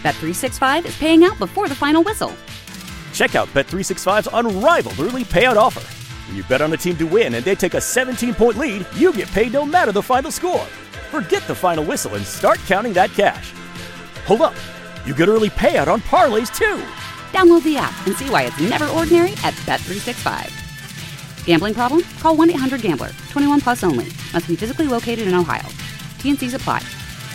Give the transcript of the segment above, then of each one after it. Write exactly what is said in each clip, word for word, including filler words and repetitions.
Bet three sixty-five is paying out before the final whistle. Check out Bet three sixty-five's unrivaled early payout offer. When you bet on a team to win and they take a seventeen-point lead, you get paid no matter the final score. Forget the final whistle and start counting that cash. Hold up. You get early payout on parlays, too. Download the app and see why it's never ordinary at Bet three sixty-five. Gambling problem? Call one eight hundred gambler. twenty-one plus only. Must be physically located in Ohio. T and C's apply.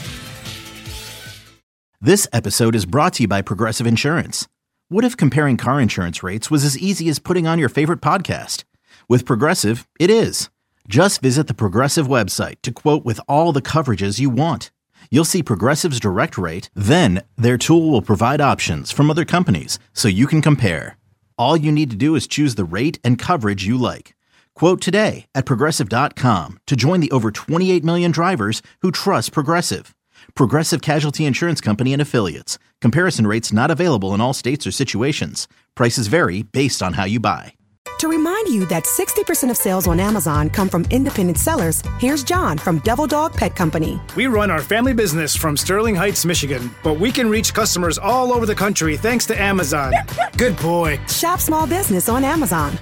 This episode is brought to you by Progressive Insurance. What if comparing car insurance rates was as easy as putting on your favorite podcast? With Progressive, it is. Just visit the Progressive website to quote with all the coverages you want. You'll see Progressive's direct rate, then their tool will provide options from other companies so you can compare. All you need to do is choose the rate and coverage you like. Quote today at Progressive dot com to join the over twenty-eight million drivers who trust Progressive. Progressive Casualty Insurance Company and Affiliates. Comparison rates not available in all states or situations. Prices vary based on how you buy. To remind you that sixty percent of sales on Amazon come from independent sellers, here's John from Devil Dog Pet Company. We run our family business from Sterling Heights, Michigan, but we can reach customers all over the country thanks to Amazon. Good boy. Shop small business on Amazon.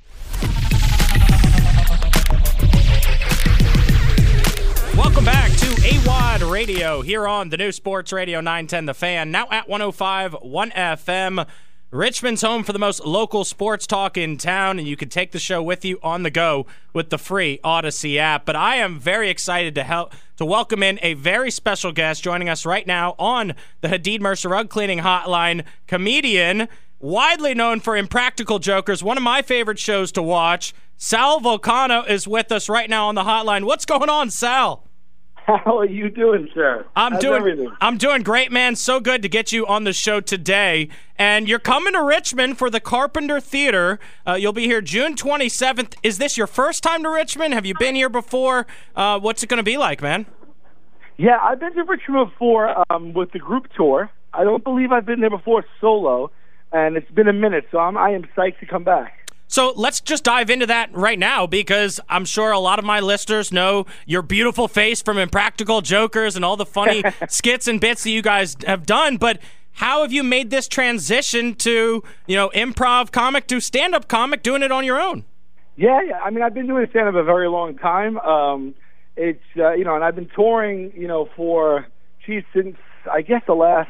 Welcome back to A W O D Radio here on the new Sports Radio nine ten The Fan, now at one oh five point one F M. Richmond's home for the most local sports talk in town, and you can take the show with you on the go with the free Odyssey app. But I am very excited to help to welcome in a very special guest joining us right now on the Hadid Mercer Rug Cleaning Hotline, comedian, widely known for Impractical Jokers, one of my favorite shows to watch. Sal Vulcano is with us right now on the hotline. What's going on, Sal? How are you doing, sir? I'm How's doing everything? I'm doing great, man. So good to get you on the show today. And you're coming to Richmond for the Carpenter Theater. Uh, you'll be here June twenty-seventh. Is this your first time to Richmond? Have you been here before? Uh, what's it going to be like, man? Yeah, I've been to Richmond before um, with the group tour. I don't believe I've been there before solo, and it's been a minute, so I'm, I am psyched to come back. So let's just dive into that right now, because I'm sure a lot of my listeners know your beautiful face from Impractical Jokers and all the funny skits and bits that you guys have done. But how have you made this transition to, you know, improv comic to stand-up comic, doing it on your own? Yeah, yeah. I mean, I've been doing stand-up a very long time. Um, it's, uh, you know, and I've been touring, you know, for, geez, since, I guess, the last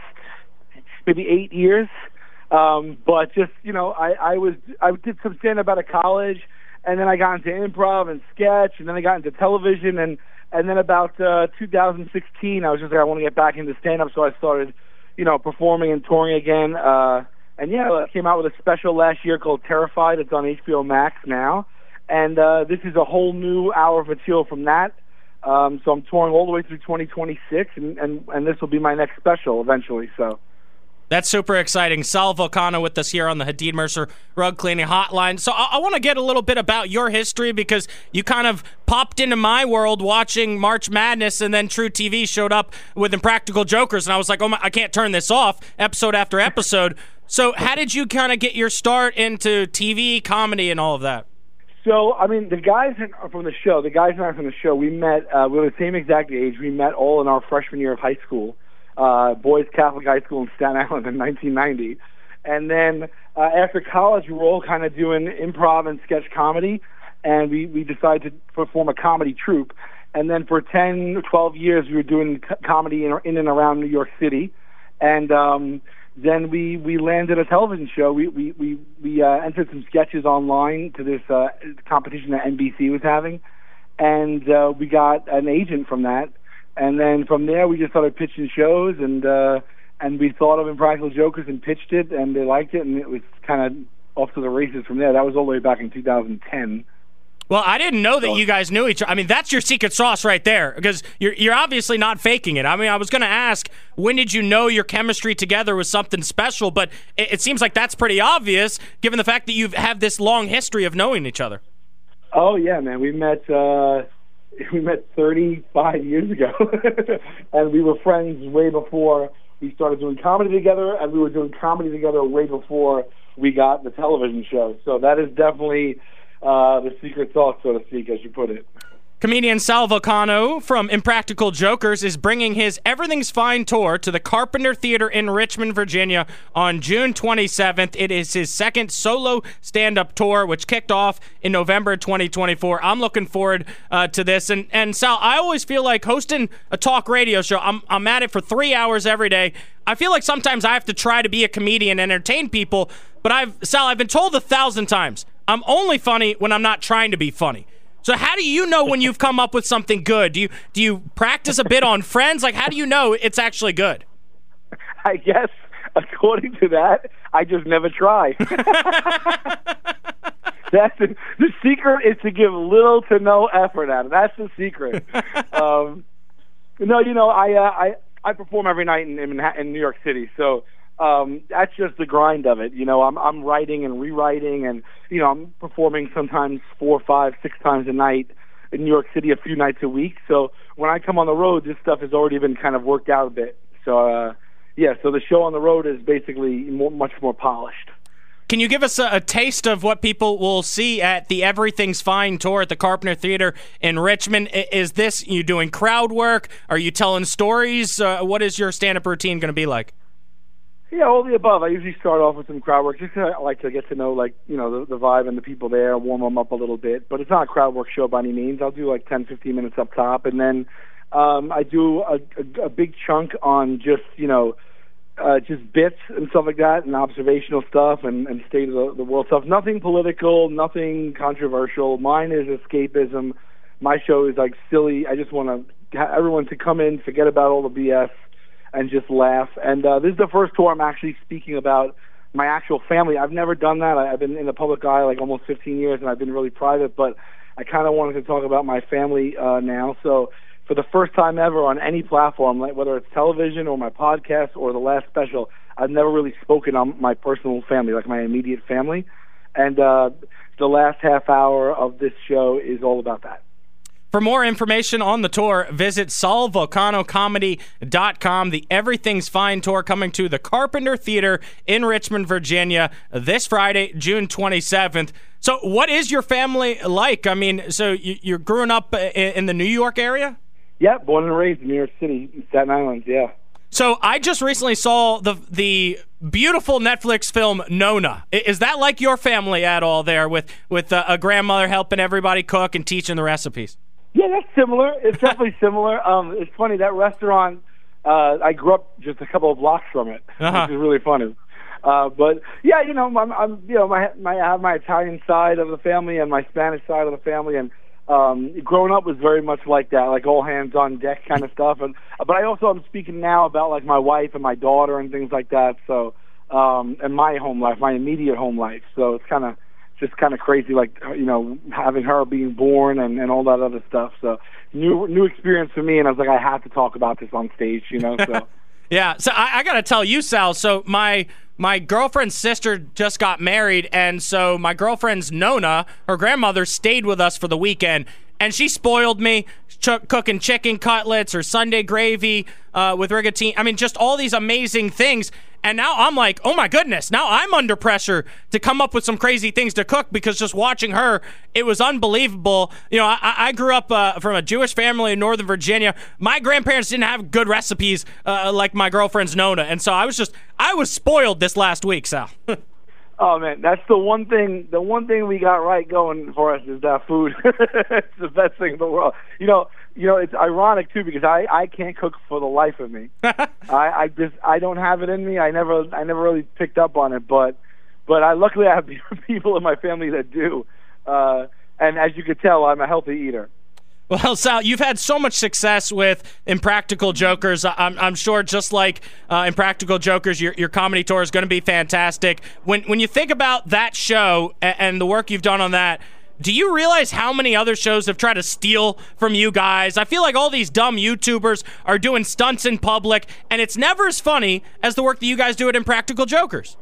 maybe eight years. Um, but just, you know, I, I was I did some stand-up out of college, and then I got into improv and sketch, and then I got into television, and, and then about uh, two thousand sixteen, I was just like, I want to get back into stand-up, so I started, you know, performing and touring again. Uh, and, yeah, I came out with a special last year called Terrified. It's on H B O Max now. And uh, this is a whole new hour of material from that. Um, so I'm touring all the way through twenty twenty-six, and, and, and this will be my next special eventually, so... That's super exciting. Sal Vulcano with us here on the Hadid Mercer Rug Cleaning Hotline. So I, I want to get a little bit about your history, because you kind of popped into my world watching March Madness, and then True T V showed up with Impractical Jokers, and I was like, oh my, I can't turn this off, episode after episode. So how did you kind of get your start into T V, comedy, and all of that? So, I mean, the guys from the show, the guys and I from the show, we met, uh, we were the same exact age. We met all in our freshman year of high school. Uh, Boys Catholic High School in Staten Island in nineteen ninety. And then uh, after college, we were all kind of doing improv and sketch comedy, and we, we decided to form a comedy troupe. And then for ten, twelve years, we were doing co- comedy in, in and around New York City. And um, then we, we landed a television show. We we we, we uh, entered some sketches online to this uh, competition that N B C was having, and uh, we got an agent from that. And then from there, we just started pitching shows, and uh, and we thought of Impractical Jokers and pitched it, and they liked it, and it was kind of off to the races from there. That was all the way back in two thousand ten. Well, I didn't know that you guys knew each other. I mean, that's your secret sauce right there, because you're you're obviously not faking it. I mean, I was going to ask, when did you know your chemistry together was something special? But it, it seems like that's pretty obvious, given the fact that you have this long history of knowing each other. Oh, yeah, man. We met... Uh, We met thirty-five years ago, and we were friends way before we started doing comedy together, and we were doing comedy together way before we got the television show. So that is definitely uh, the secret sauce, so to speak, as you put it. Comedian Sal Vulcano from Impractical Jokers is bringing his Everything's Fine tour to the Carpenter Theater in Richmond, Virginia on June twenty-seventh. It is his second solo stand-up tour, which kicked off in November twenty twenty-four. I'm looking forward uh, to this. And, and Sal, I always feel like hosting a talk radio show, I'm, I'm at it for three hours every day. I feel like sometimes I have to try to be a comedian and entertain people, but I've Sal, I've been told a thousand times, I'm only funny when I'm not trying to be funny. So how do you know when you've come up with something good? Do you do you practice a bit on Friends? Like, how do you know it's actually good? I guess, according to that, I just never try. That's the, the secret is to give little to no effort at it. That's the secret. um, no, you know, I, uh, I I perform every night in, in Manhattan, in New York City, so um, that's just the grind of it. You know, I'm I'm writing and rewriting, and you know, I'm performing sometimes four, five, six times a night in New York City, a few nights a week. So when I come on the road, this stuff has already been kind of worked out a bit. So uh, yeah, so the show on the road is basically more, much more polished. Can you give us a, a taste of what people will see at the Everything's Fine tour at the Carpenter Theater in Richmond? Is this you doing crowd work? Are you telling stories? Uh, what is your stand-up routine going to be like? Yeah, all the above. I usually start off with some crowd work, just 'cause I like to get to know, like, you know, the, the vibe and the people there, warm them up a little bit. But it's not a crowd work show by any means. I'll do like ten, fifteen minutes up top, and then um, I do a, a, a big chunk on just, you know, Uh, just bits and stuff like that, and observational stuff, and, and state of the, the world stuff. Nothing political, nothing controversial. Mine is escapism. My show is like silly. I just want to ha- everyone to come in, forget about all the B S, and just laugh. And uh, this is the first tour I'm actually speaking about my actual family. I've never done that. I, I've been in the public eye like almost fifteen years, and I've been really private. But I kind of wanted to talk about my family uh, now. So, for the first time ever on any platform, like whether it's television or my podcast or the last special, I've never really spoken on my personal family, like my immediate family. And uh, the last half hour of this show is all about that. For more information on the tour, visit sal vulcano comedy dot com. The Everything's Fine tour coming to the Carpenter Theater in Richmond, Virginia this Friday, June twenty-seventh. So what is your family like? I mean, so you, you're growing up in the New York area? Yeah, born and raised in New York City, Staten Island, yeah. So I just recently saw the the beautiful Netflix film Nona. Is that like your family at all there with, with a, a grandmother helping everybody cook and teaching the recipes? Yeah, that's similar. It's definitely similar. Um, it's funny, that restaurant, uh, I grew up just a couple of blocks from it, uh-huh. which is really funny. Uh, but, yeah, you know, I'm, I'm you know, my, my, I have my Italian side of the family and my Spanish side of the family, and Um, growing up was very much like that, like all hands on deck kind of stuff. And but I also am speaking now about like my wife and my daughter and things like that. So um, and my home life, my immediate home life. So it's kind of just kind of crazy, like you know, having her being born and, and all that other stuff. So new new experience for me, and I was like, I have to talk about this on stage, you know. So yeah. So I, I got to tell you, Sal. So my. My girlfriend's sister just got married, and so my girlfriend's Nona, her grandmother, stayed with us for the weekend, and she spoiled me, ch- cooking chicken cutlets or Sunday gravy uh, with rigatoni. I mean, just all these amazing things. And now I'm like, oh my goodness, now I'm under pressure to come up with some crazy things to cook because just watching her, it was unbelievable. You know, I, I grew up uh, from a Jewish family in Northern Virginia. My grandparents didn't have good recipes uh, like my girlfriend's Nona. And so I was just, I was spoiled this last week, Sal. Oh man, that's the one thing. The one thing we got right going for us is that food. It's the best thing in the world. You know, you know. It's ironic too because I, I can't cook for the life of me. I, I just I don't have it in me. I never I never really picked up on it. But but I luckily I have people in my family that do. Uh, and as you could tell, I'm a healthy eater. Well, Sal, you've had so much success with Impractical Jokers. I'm, I'm sure just like uh, Impractical Jokers, your, your comedy tour is going to be fantastic. When when you think about that show and, and the work you've done on that, do you realize how many other shows have tried to steal from you guys? I feel like all these dumb YouTubers are doing stunts in public, and it's never as funny as the work that you guys do at Impractical Jokers.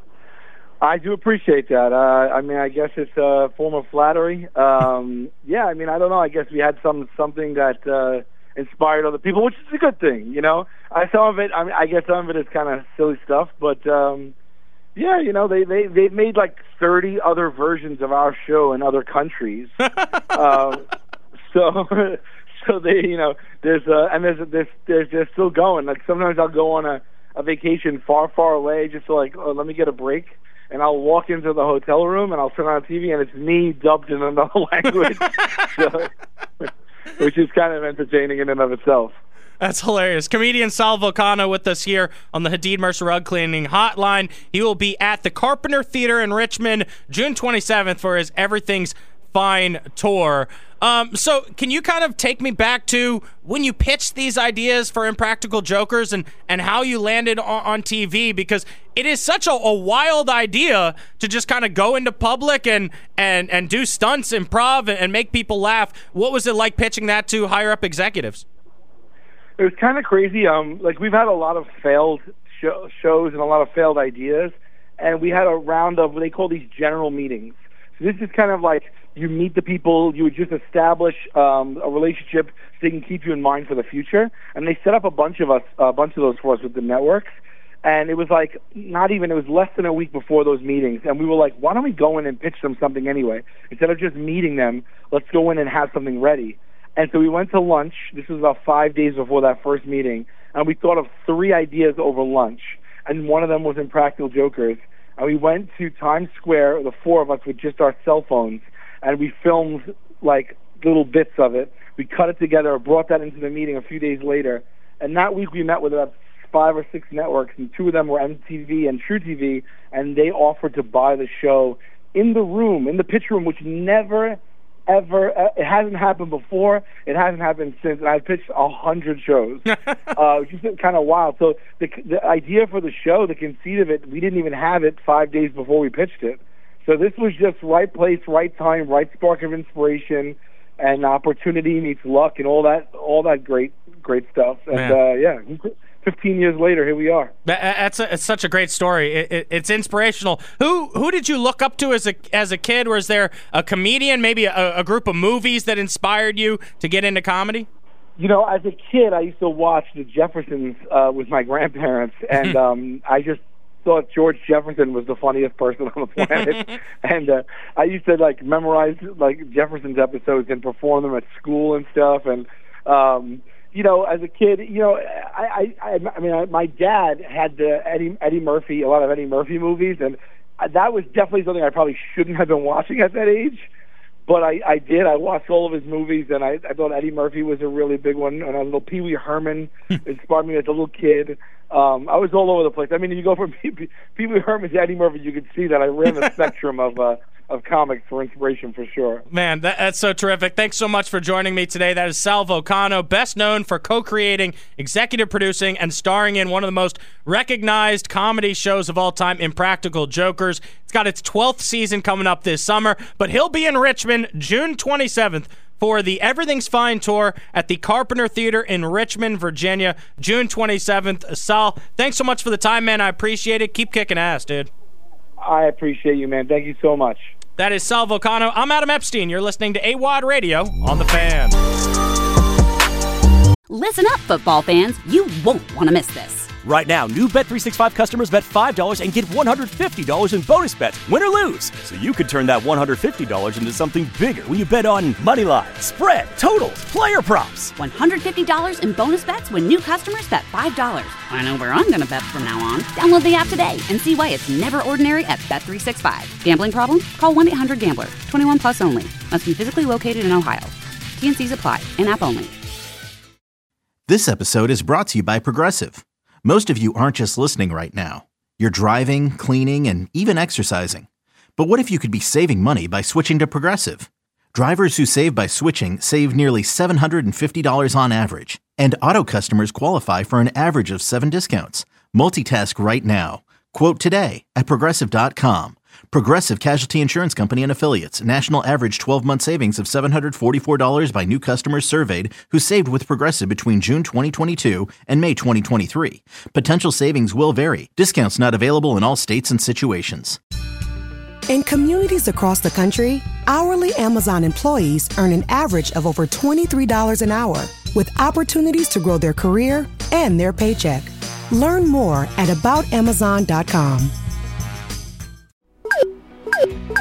I do appreciate that. Uh, I mean, I guess it's a form of flattery. Um, yeah, I mean, I don't know. I guess we had some something that uh, inspired other people, which is a good thing, you know. I some of it. I mean, I guess some of it is kind of silly stuff, but um, yeah, you know, they they they made like thirty other versions of our show in other countries. uh, So, so they, you know, there's uh, and there's there's there's they're still going. Like sometimes I'll go on a, a vacation far, far away, just to like, oh, let me get a break, and I'll walk into the hotel room and I'll turn on T V and it's me dubbed in another language, so, which is kind of entertaining in and of itself. That's hilarious. Comedian Sal Vulcano with us here on the Hadid Mercer Rug Cleaning Hotline. He will be at the Carpenter Theater in Richmond June twenty-seventh for his Everything's Fine tour. Um, so can you kind of take me back to when you pitched these ideas for Impractical Jokers and, and how you landed on, on T V? Because it is such a, a wild idea to just kind of go into public and, and, and do stunts, improv, and, and make people laugh. What was it like pitching that to higher-up executives? It was kind of crazy. Um, like we've had a lot of failed show, shows and a lot of failed ideas, and we had a round of what they call these general meetings. So this is kind of like you meet the people, you would just establish um, a relationship so they can keep you in mind for the future. And they set up a bunch of us, a bunch of those for us with the networks. And it was like not even, it was less than a week before those meetings. And we were like, why don't we go in and pitch them something anyway? Instead of just meeting them, let's go in and have something ready. And so we went to lunch. This was about five days before that first meeting. And we thought of three ideas over lunch. And one of them was Impractical Jokers. And we went to Times Square, the four of us, with just our cell phones. And we filmed, like, little bits of it. We cut it together, brought that into the meeting a few days later. And that week we met with about five or six networks. And two of them were M T V and True T V. And they offered to buy the show in the room, in the pitch room, which never ever, uh, it hasn't happened before, it hasn't happened since, and I've pitched a hundred shows, uh, which is kind of wild. So the the idea for the show, the conceit of it, we didn't even have it five days before we pitched it. So this was just right place, right time, right spark of inspiration, and opportunity meets luck, and all that, all that great, great stuff. And uh, yeah. fifteen years later, here we are. That's a, it's such a great story. It, it, it's inspirational. Who who did you look up to as a as a kid? Was there a comedian, maybe a, a group of movies that inspired you to get into comedy? You know, as a kid, I used to watch The Jeffersons uh, with my grandparents, and um, I just thought George Jefferson was the funniest person on the planet. and uh, I used to like memorize like Jefferson's episodes and perform them at school and stuff. And um, you know, as a kid, you know, I, I, I mean, I, my dad had the Eddie, Eddie Murphy, a lot of Eddie Murphy movies, and that was definitely something I probably shouldn't have been watching at that age, but I, I did. I watched all of his movies, and I, I thought Eddie Murphy was a really big one, and a little Pee Wee Herman inspired me as a little kid. Um, I was all over the place. I mean, if you go from Pee Wee Herman to Eddie Murphy, you could see that I ran the spectrum of uh, of comics for inspiration for sure. Man, that, that's so terrific. Thanks so much for joining me today. That is Sal Vulcano, best known for co-creating, executive producing, and starring in one of the most recognized comedy shows of all time, Impractical Jokers. It's got its twelfth season coming up this summer, but he'll be in Richmond June twenty-seventh for the Everything's Fine tour at the Carpenter Theater in Richmond, Virginia, June twenty-seventh. Sal, thanks so much for the time, man. I appreciate it. Keep kicking ass, dude. I appreciate you, man. Thank you so much. That is Sal Vulcano. I'm Adam Epstein. You're listening to A W O D Radio on The Fan. Listen up, football fans. You won't want to miss this. Right now, new Bet three sixty-five customers bet five dollars and get one hundred fifty dollars in bonus bets, win or lose. So you could turn that one hundred fifty dollars into something bigger when you bet on money line, spread, totals, player props. one hundred fifty dollars in bonus bets when new customers bet five dollars. I know where I'm going to bet from now on. Download the app today and see why it's never ordinary at Bet three sixty-five. Gambling problem? Call one eight hundred gambler. twenty-one plus only. Must be physically located in Ohio. T N Cs apply. In-app only. This episode is brought to you by Progressive. Most of you aren't just listening right now. You're driving, cleaning, and even exercising. But what if you could be saving money by switching to Progressive? Drivers who save by switching save nearly seven hundred fifty dollars on average. And auto customers qualify for an average of seven discounts. Multitask right now. Quote today at Progressive dot com. Progressive Casualty Insurance Company and Affiliates. National average twelve-month savings of seven hundred forty-four dollars by new customers surveyed who saved with Progressive between June twenty twenty-two and May twenty twenty-three. Potential savings will vary. Discounts not available in all states and situations. In communities across the country, hourly Amazon employees earn an average of over twenty-three dollars an hour, with opportunities to grow their career and their paycheck. Learn more at about amazon dot com.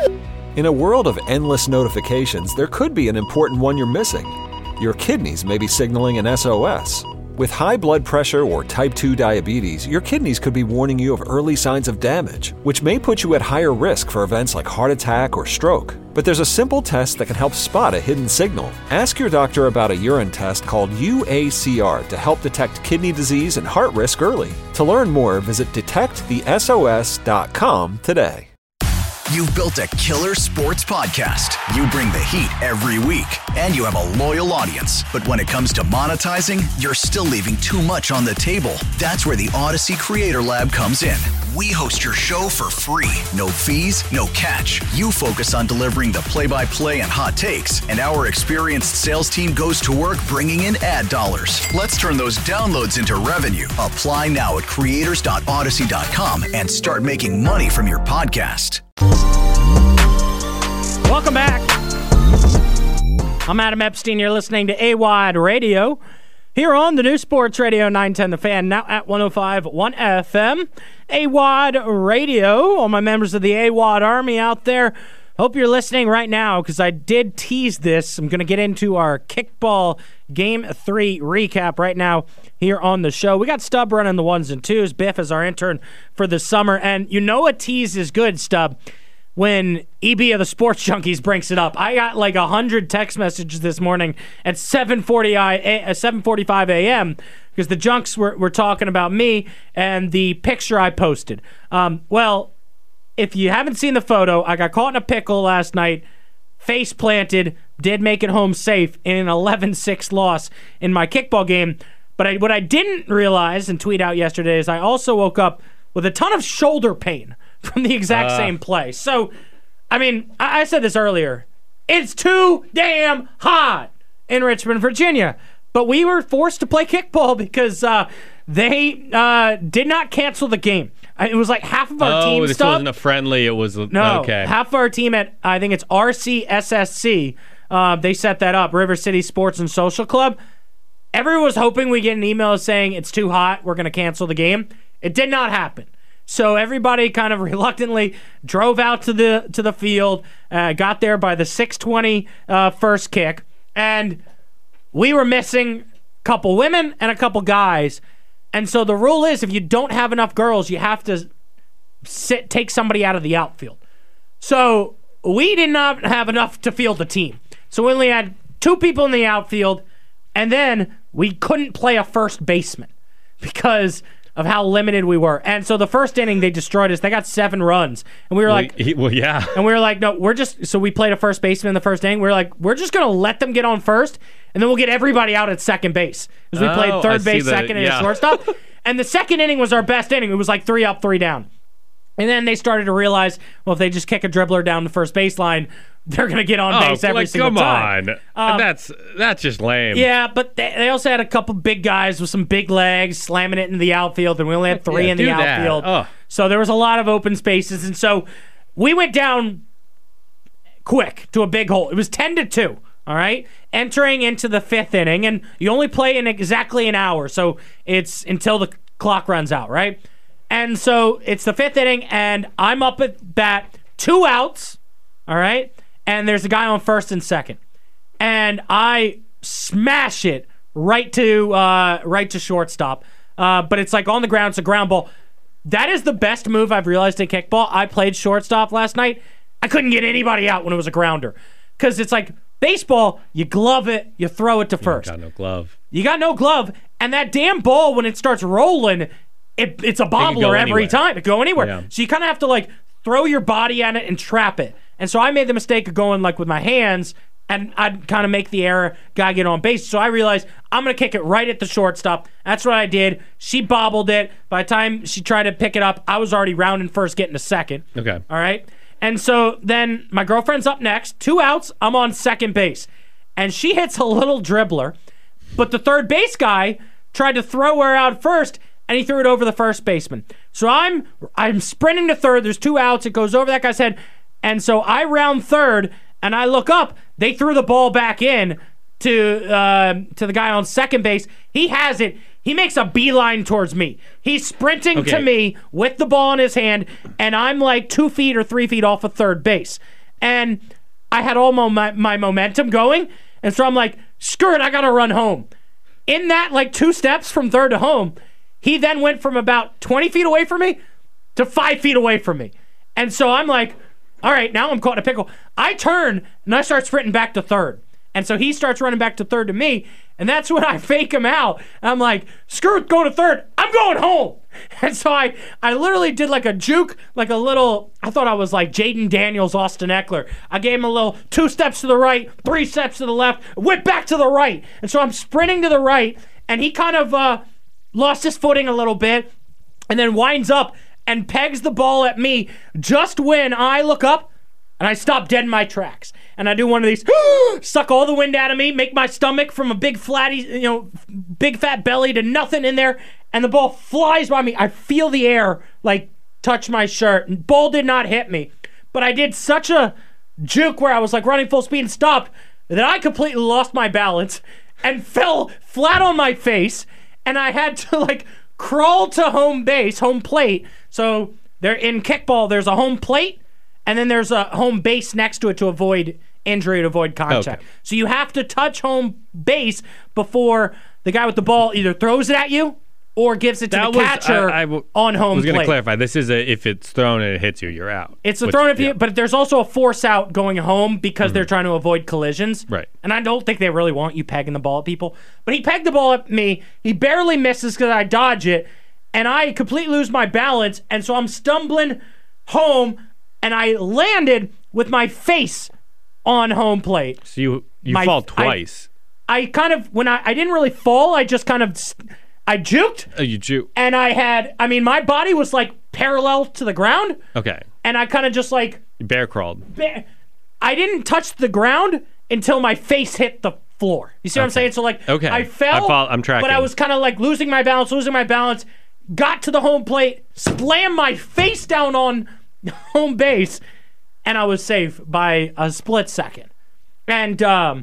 In a world of endless notifications, there could be an important one you're missing. Your kidneys may be signaling an S O S. With high blood pressure or type two diabetes, your kidneys could be warning you of early signs of damage, which may put you at higher risk for events like heart attack or stroke. But there's a simple test that can help spot a hidden signal. Ask your doctor about a urine test called U A C R to help detect kidney disease and heart risk early. To learn more, visit detect the S O S dot com today. You've built a killer sports podcast. You bring the heat every week, and you have a loyal audience. But when it comes to monetizing, you're still leaving too much on the table. That's where the Odyssey Creator Lab comes in. We host your show for free. No fees, no catch. You focus on delivering the play-by-play and hot takes, and our experienced sales team goes to work bringing in ad dollars. Let's turn those downloads into revenue. Apply now at creators dot odyssey dot com and start making money from your podcast. Welcome back. I'm Adam Epstein. You're listening to A W A D Radio here on the new Sports Radio nine ten The Fan, now at one oh five point one F M. A W A D Radio, all my members of the A W A D Army out there, hope you're listening right now because I did tease this. I'm going to get into our kickball Game three recap right now here on the show. We got Stubb running the ones and twos. Biff is our intern for the summer. And you know a tease is good, Stubb, when E B of the Sports Junkies brings it up. I got like one hundred text messages this morning at seven forty-five a.m. because the junks were, were talking about me and the picture I posted. Um, well, if you haven't seen the photo, I got caught in a pickle last night, face planted, did make it home safe in an eleven six loss in my kickball game. But I, what I didn't realize and tweet out yesterday is I also woke up with a ton of shoulder pain from the exact uh. same play. So, I mean, I, I said this earlier. It's too damn hot in Richmond, Virginia. But we were forced to play kickball because uh, they uh, did not cancel the game. It was like half of our oh, team this stuff. wasn't a friendly. It was no, okay. Half of our team at, I think it's R C S S C. Uh, they set that up, River City Sports and Social Club. Everyone was hoping we get an email saying it's too hot, we're going to cancel the game. It did not happen. So everybody kind of reluctantly drove out to the to the field, uh, got there by the six twenty uh, first kick, and we were missing a couple women and a couple guys. And so the rule is if you don't have enough girls, you have to sit take somebody out of the outfield. So we did not have enough to field the team. So we only had two people in the outfield, and then we couldn't play a first baseman because of how limited we were. And so the first inning, they destroyed us. They got seven runs. And we were like... Well, he, well yeah. And we were like, no, we're just... So we played a first baseman in the first inning. We were like, we're just going to let them get on first, and then we'll get everybody out at second base. Because we oh, played third I base, that, second, yeah. and shortstop. And the second inning was our best inning. It was like three up, three down. And then they started to realize, well, if they just kick a dribbler down the first baseline, they're going to get on base oh, every like, single come time. Come um, on. That's that's just lame. Yeah, but they, they also had a couple big guys with some big legs slamming it in the outfield, and we only had three yeah, in the outfield. Oh. So there was a lot of open spaces. And so we went down quick to a big hole. It was ten to two, all right? Entering into the fifth inning, and you only play in exactly an hour, so it's until the clock runs out, right? And so it's the fifth inning, and I'm up at bat, two outs, all right? And there's a guy on first and second. And I smash it right to uh, right to shortstop. Uh, but it's like on the ground, it's a ground ball. That is the best move I've realized in kickball. I played shortstop last night. I couldn't get anybody out when it was a grounder. Because it's like baseball, you glove it, you throw it to first. You got no glove. You got no glove. And that damn ball, when it starts rolling, it, it's a bobbler every anywhere. time. It can go anywhere. Yeah. So you kind of have to like throw your body at it and trap it. And so I made the mistake of going like with my hands, and I'd kind of make the error, guy get on base. So I realized I'm going to kick it right at the shortstop. That's what I did. She bobbled it. By the time she tried to pick it up, I was already rounding first, getting to second. Okay. All right? And so then my girlfriend's up next. Two outs. I'm on second base. And she hits a little dribbler, but the third base guy tried to throw her out first, and he threw it over the first baseman. So I'm I'm sprinting to third. There's two outs. It goes over that guy's head. And so I round third, and I look up. They threw the ball back in to uh, to the guy on second base. He has it. He makes a beeline towards me. He's sprinting okay. to me with the ball in his hand, and I'm like two feet or three feet off of third base. and I had all my, my momentum going, and so I'm like, screw it, I got to run home. In that, like, two steps from third to home, he then went from about twenty feet away from me to five feet away from me. And so I'm like, all right, now I'm caught in a pickle. I turn, and I start sprinting back to third. And so he starts running back to third to me, and that's when I fake him out. And I'm like, screw it, going to third. I'm going home. And so I, I literally did like a juke, like a little, I thought I was like Jaden Daniels, Austin Eckler. I gave him a little two steps to the right, three steps to the left, went back to the right. And so I'm sprinting to the right, and he kind of uh, lost his footing a little bit, and then winds up and pegs the ball at me just when I look up, and I stop dead in my tracks. And I do one of these, suck all the wind out of me, make my stomach from a big flatty, you know, big fat belly to nothing in there, and the ball flies by me. I feel the air, like, touch my shirt. And ball did not hit me. But I did such a juke where I was, like, running full speed and stopped that I completely lost my balance and fell flat on my face. And I had to, like, crawl to home base, home plate. So there in kickball, there's a home plate, and then there's a home base next to it to avoid injury, to avoid contact. Okay. So you have to touch home base before the guy with the ball either throws it at you or gives it to that the was, catcher I, I w- on home plate. I was going to clarify. This is a, if it's thrown and it hits you, you're out. It's a Which, thrown at yeah. you, but there's also a force out going home because mm-hmm. they're trying to avoid collisions. Right. And I don't think they really want you pegging the ball at people. But he pegged the ball at me. He barely misses because I dodge it. And I completely lose my balance. And so I'm stumbling home, and I landed with my face on home plate. So you you my, fall twice. I, I kind of, when I, I didn't really fall, I just kind of, I juked. Oh, you juke. And I had, I mean, my body was like parallel to the ground. Okay. And I kind of just like. You bear crawled. Bear, I didn't touch the ground until my face hit the floor. You see what okay. I'm saying? So like, okay. I fell. I fall, I'm tracking. But I was kind of like losing my balance, losing my balance. Got to the home plate, slammed my face down on home base, and I was safe by a split second. And um,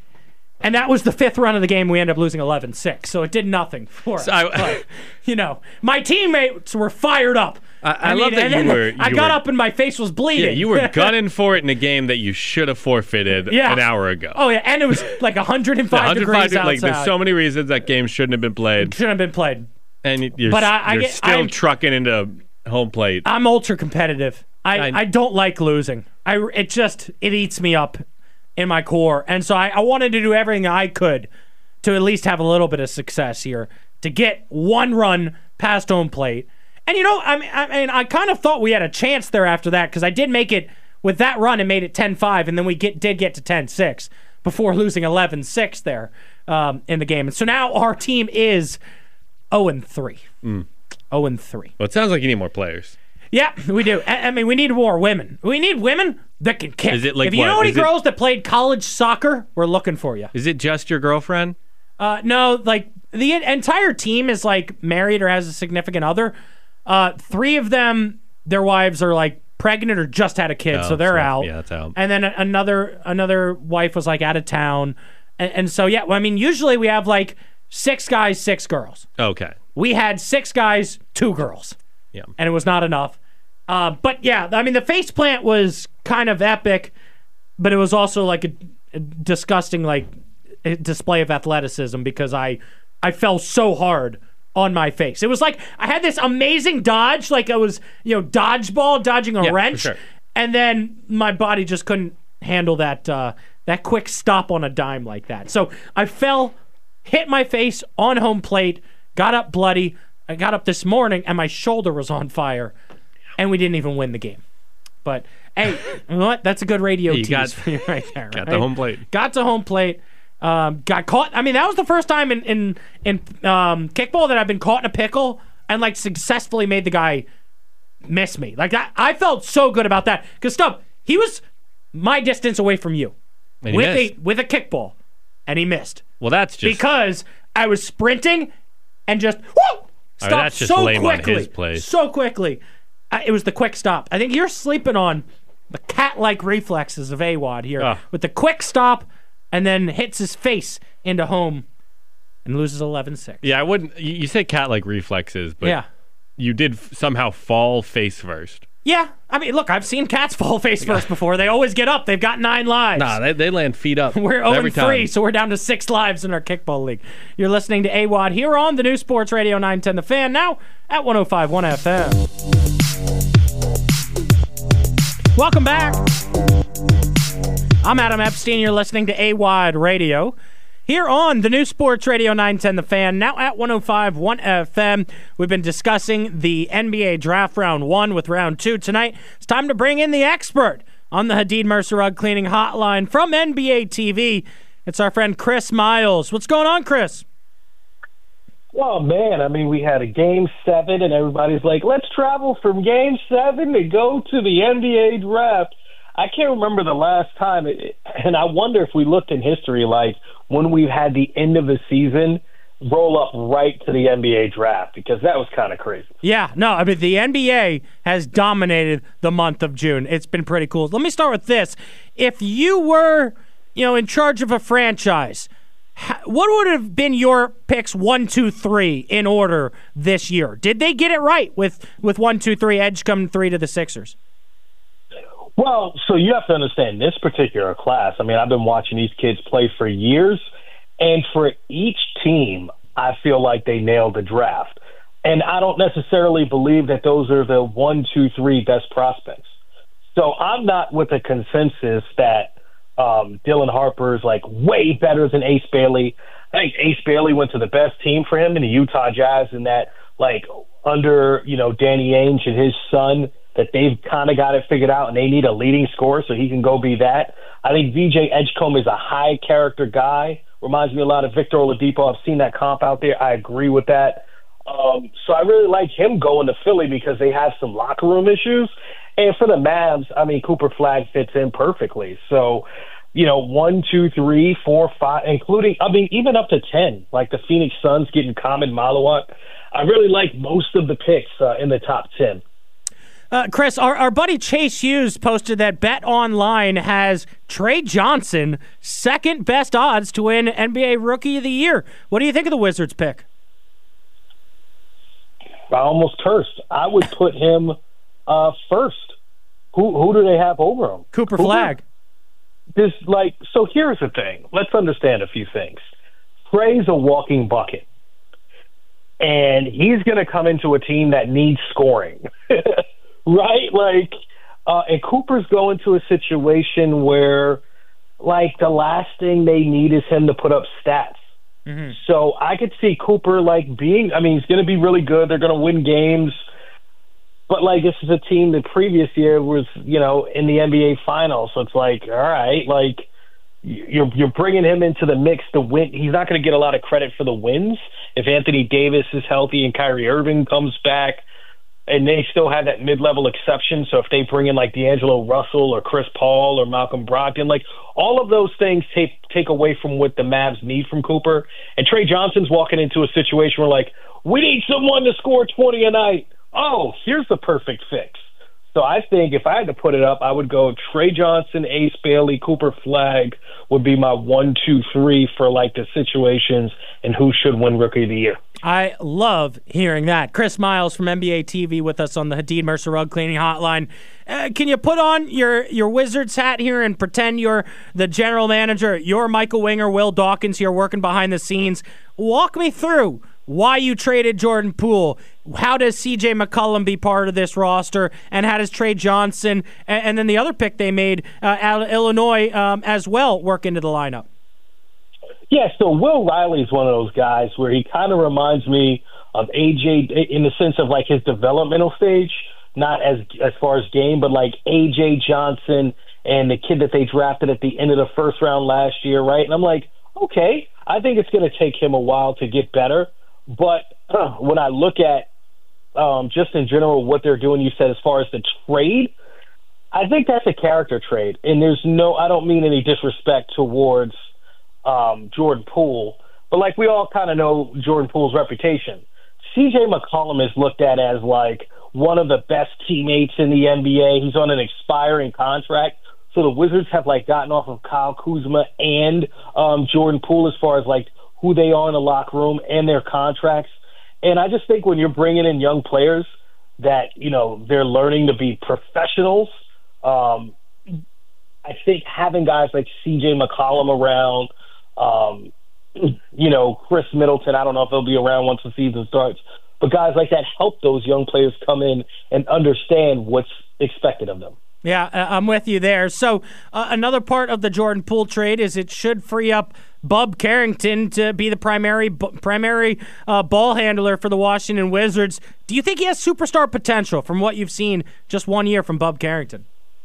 and that was the fifth run of the game. We ended up losing eleven six, so it did nothing for us. So I, but, you know, my teammates were fired up. I, I, I mean, love that you were. You I got were, up and my face was bleeding. Yeah, you were gunning for it in a game that you should have forfeited yeah. an hour ago. Oh yeah, and it was like one hundred five yeah, degrees outside. Like, there's so many reasons that game shouldn't have been played. Shouldn't have been played. And you're, but I, I you're get, still I'm, trucking into home plate. I'm ultra competitive. I, I, I don't like losing. I it just it eats me up in my core, and so I, I wanted to do everything I could to at least have a little bit of success here to get one run past home plate. And you know, I mean, I, mean, I kind of thought we had a chance there after that because I did make it with that run and made it ten five, and then we get did get to ten six before losing eleven six there um, in the game. And so now our team is oh and three. Mm. oh and three. Well, it sounds like you need more players. Yeah, we do. I, I mean, we need more women. We need women that can kick. Is it like if you what? know any Is girls it, that played college soccer, we're looking for you. Is it just your girlfriend? Uh, no, like the entire team is like married or has a significant other. Uh, three of them, their wives are like pregnant or just had a kid, oh, so they're so, out. Yeah, that's out. And then another another wife was like out of town, and, and so yeah. Well, I mean, usually we have like six guys, six girls. Okay. We had six guys, two girls. Yeah. And it was not enough. Uh, but yeah, I mean, the faceplant was kind of epic, but it was also like a, a disgusting like a display of athleticism because I I fell so hard on my face. It was like I had this amazing dodge, like I was, you know, dodgeball, dodging a yeah, wrench, for sure. And then my body just couldn't handle that uh, that quick stop on a dime like that. So I fell, hit my face on home plate, got up bloody. I got up this morning and my shoulder was on fire, and we didn't even win the game. But hey, you know what? That's a good radio you tease got, for you right there. Got right? the home plate. Got to home plate. Um, got caught. I mean, that was the first time in in in um, kickball that I've been caught in a pickle and like successfully made the guy miss me. Like that, I felt so good about that because Stub, he was my distance away from you and with missed. a with a kickball, and he missed. Well, that's just because I was sprinting and just whoo. Stop I mean, that's just so lame quickly, on his place. so quickly. Uh, it was the quick stop. I think you're sleeping on the cat-like reflexes of A W O D here oh. with the quick stop, and then hits his face into home and loses eleven six. Yeah, I wouldn't. You, you say cat-like reflexes, but yeah. you did f- somehow fall face first. Yeah, I mean, look, I've seen cats fall face first before. They always get up. They've got nine lives. Nah, they, they land feet up. We're oh every and three, time. so we're down to six lives in our kickball league. You're listening to A W O D here on the new Sports Radio nine ten The Fan, now at one oh five point one F M. Welcome back. I'm Adam Epstein. You're listening to A W O D Radio here on the new Sports Radio nine ten The Fan, now at one oh five point one F M. We've been discussing the N B A Draft Round one with Round two tonight. It's time to bring in the expert on the Hadid Mercer Rug Cleaning Hotline from N B A T V. It's our friend Chris Miles. What's going on, Chris? Oh, man, I mean, we had a Game seven, and everybody's like, let's travel from Game seven to go to the N B A Draft. I can't remember the last time, it, and I wonder if we looked in history, like, when we've had the end of the season roll up right to the N B A Draft, because that was kind of crazy. Yeah, no, I mean, the N B A has dominated the month of June. It's been pretty cool. Let me start with this. If you were, you know, in charge of a franchise, what would have been your picks one, two, three in order this year? Did they get it right with, with one, two, three, edge coming three to the Sixers? Well, so you have to understand this particular class. I mean, I've been watching these kids play for years, and for each team, I feel like they nailed the draft. And I don't necessarily believe that those are the one, two, three best prospects. So I'm not with the consensus that um, Dylan Harper is like way better than Ace Bailey. I think Ace Bailey went to the best team for him in the Utah Jazz, and that like under, you know, Danny Ainge and his son, that they've kind of got it figured out and they need a leading scorer so he can go be that. I think V J Edgecombe is a high-character guy. Reminds me a lot of Victor Oladipo. I've seen that comp out there. I agree with that. Um, so I really like him going to Philly because they have some locker room issues. And for the Mavs, I mean, Cooper Flagg fits in perfectly. So, you know, one, two, three, four, five, including, I mean, even up to ten, like the Phoenix Suns getting Kamen Malawat. I really like most of the picks uh, in the top ten. Uh, Chris, our, our buddy Chase Hughes posted that Bet Online has Trey Johnson second best odds to win N B A Rookie of the Year. What do you think of the Wizards pick? I almost cursed. I would put him uh, first. Who who do they have over him? Cooper Flagg. This like so. Here's the thing. Let's understand a few things. Trey's a walking bucket, and he's going to come into a team that needs scoring. Right? Like, uh, and Cooper's going to a situation where, like, the last thing they need is him to put up stats. Mm-hmm. So I could see Cooper, like, being, I mean, he's going to be really good. They're going to win games. But, like, this is a team the previous year was, you know, in the N B A Finals. So it's like, all right, like, you're you're bringing him into the mix to win. He's not going to get a lot of credit for the wins. If Anthony Davis is healthy and Kyrie Irving comes back, and they still have that mid-level exception. So if they bring in like D'Angelo Russell or Chris Paul or Malcolm Brogdon, like all of those things take take away from what the Mavs need from Cooper. And Trey Johnson's walking into a situation where like, we need someone to score twenty a night. Oh, here's the perfect fix. So I think if I had to put it up, I would go Trey Johnson, Ace Bailey, Cooper Flagg would be my one, two, three for like the situations and who should win Rookie of the Year. I love hearing that. Chris Miles from N B A T V with us on the Hadid Mercer Rug Cleaning Hotline. Uh, can you put on your, your Wizards hat here and pretend you're the general manager? You're Michael Winger, Will Dawkins here working behind the scenes. Walk me through why you traded Jordan Poole. How does C J McCollum be part of this roster? And how does Trey Johnson and, and then the other pick they made uh, out of Illinois um, as well work into the lineup? Yeah, so Will Riley's one of those guys where he kind of reminds me of A J in the sense of like his developmental stage, not as as far as game, but like A J Johnson and the kid that they drafted at the end of the first round last year, right? And I'm like, okay, I think it's going to take him a while to get better. But uh, when I look at um, just in general what they're doing, you said as far as the trade, I think that's a character trade. And there's no, I don't mean any disrespect towards um, Jordan Poole, but like we all kind of know Jordan Poole's reputation. C J McCollum is looked at as like one of the best teammates in the N B A. He's on an expiring contract. So the Wizards have like gotten off of Kyle Kuzma and um, Jordan Poole as far as like who they are in the locker room and their contracts. And I just think when you're bringing in young players, that, you know, they're learning to be professionals. Um, I think having guys like C J McCollum around, um, you know, Chris Middleton, I don't know if he'll be around once the season starts, but guys like that help those young players come in and understand what's expected of them. Yeah, I'm with you there. So uh, another part of the Jordan Poole trade is it should free up Bub Carrington to be the primary b- primary uh, ball handler for the Washington Wizards. Do you think he has superstar potential from what you've seen just one year from Bub Carrington?